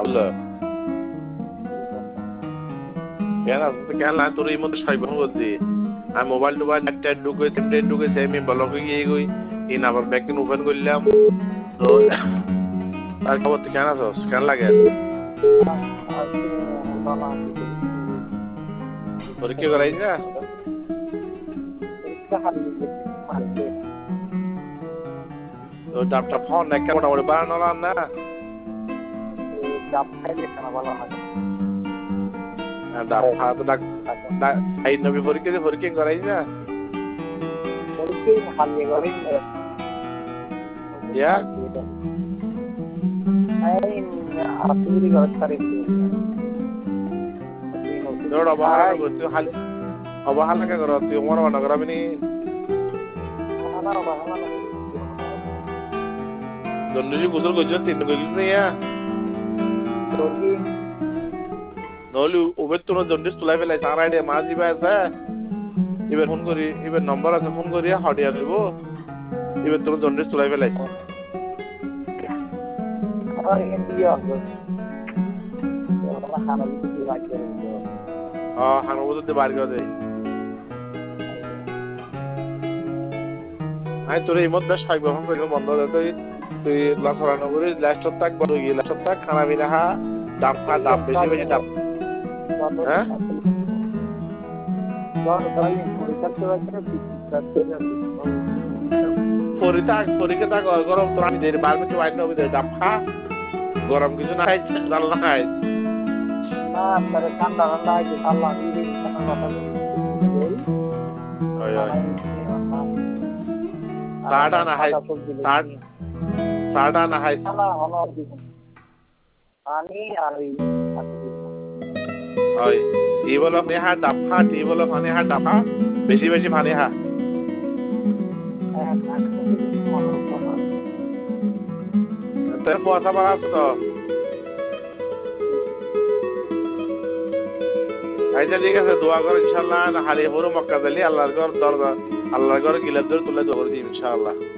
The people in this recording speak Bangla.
আল্লাহ কেন কেন তোর এই মধ্যে সাইবার করছি আমি মোবাইল টোবাইল একটা ঢুকে তিনটে ঢুকেছে আমি ব্লকে গিয়ে গই এই আবার ব্যাকএন্ড ওপেন করলাম তো আর খবর তুই কেন আছো কেন লাগে পরীক্ষা করাই না তো ডাবটা ফোন একটা মোটামুটি বানানো না ডাব খাইলে কেন ভালো হয় ডাব খাওয়া তো এই নবী পরীক্ষা করাই না পরীক্ষা হারিয়ে গেলে ইয়া আসলে গড়তারে তোর অবহেলা করতে খালি অবহেলা কে করো তুই আমার মনে করাবি নি দন্ডি গোসল করছো তিন গেলি না ইয়া নহলে ওবের তোমার দন্ডিস তুলাই ফেলাই তার আইডিয়া মা দিবা আছে এবার ফোন করি এবার নম্বর আছে ফোন করি হটিয়া দেব এবার তোমার দন্ডিস তুলাই ফেলাই হানবুতে বার করে দেয় আমি তোর এই মধ্যে শাক ব্যবহার করি বন্ধ হয়ে তুই তুই লাফানো করি লাস্ট তাক বড় গিয়ে লাস্ট তাক খানা বিনা হা দাম খা দাম বেশি বেশি দাম হ্যাঁ পরীক্ষা থাক গরম তোর আমি দেরি বার মিনিট ওয়াইন হবে দাম খা গরম কিছু না খাই জাল না খাই ঠান্ডা ঠান্ডা আছে ঠান্ডা সাড়া না হাই সাড়া না হাই পানি আর ওই টিবল অফ নেহা ডাফা টিবল অফ নেহা ডাফা বেশি বেশি পানি হা তোর পয়সা বাড়া তো আচ্ছা ঠিক আছে দোয়া কর ইনশাআল্লাহ হারিয়ে পড়ো মক্কা দিলি আল্লাহর ঘর দরজা আল্লাহর ঘর গিলাপ ধরে তুলে দোয়া করছি ইনশাআল্লাহ